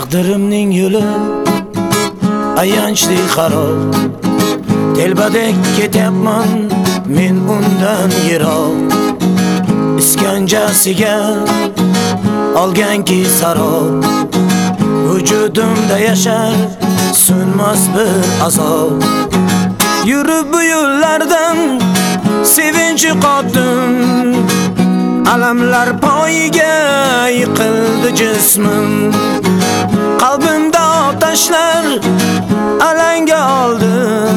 Taqdirimning yo'li ayanchli xarob, telbadek ketyapman men undan yiroq. Iskanjasiga olganki sarob, vujudimda yashar so'nmas bir azob. Yurib bu yo'llardan sevinchi qotdim, alamlar poyiga yiqildi jismim. Qalbimda otashlar alanga oldi,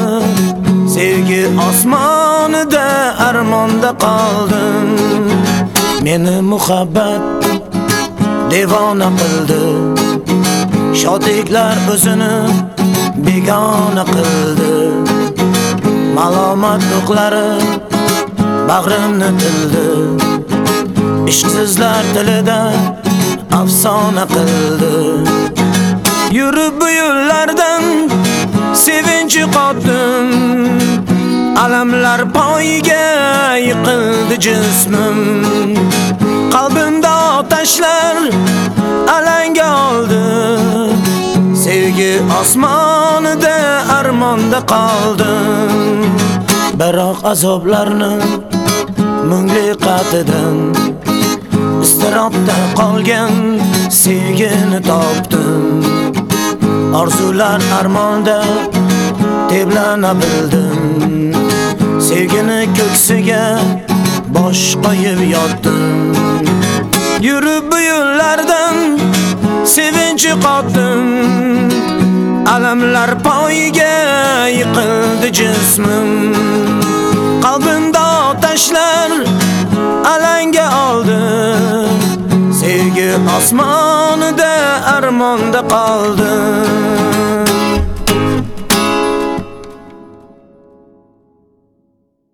sevgi osmonida armonda qoldim. Meni muhabbat devona qildi, shodliklar o'zini begona qildi. Malomat o'qlari bag'rimni tildi, ishqsizlar tilida afsona qildi. Yurib bu yo'llardan sevinchi qotdim, alamlar poyiga yiqildi jismim. Qalbimda otashlar alanga oldi, sevgi osmonida armonda qoldim. Biroq azoblarni mungli qatidan iztirobda qolgan sevgini topdim. Orzular armonda teblana bildim, sevgini ko'ksiga bosh qo'yib yotdim. Yurib bu yo'llardan sevinchi qotdim, alamlar poyiga yiqildi jismim. Qalbimda otashlar alanga oldi, sevgi osmonida armonda qoldim.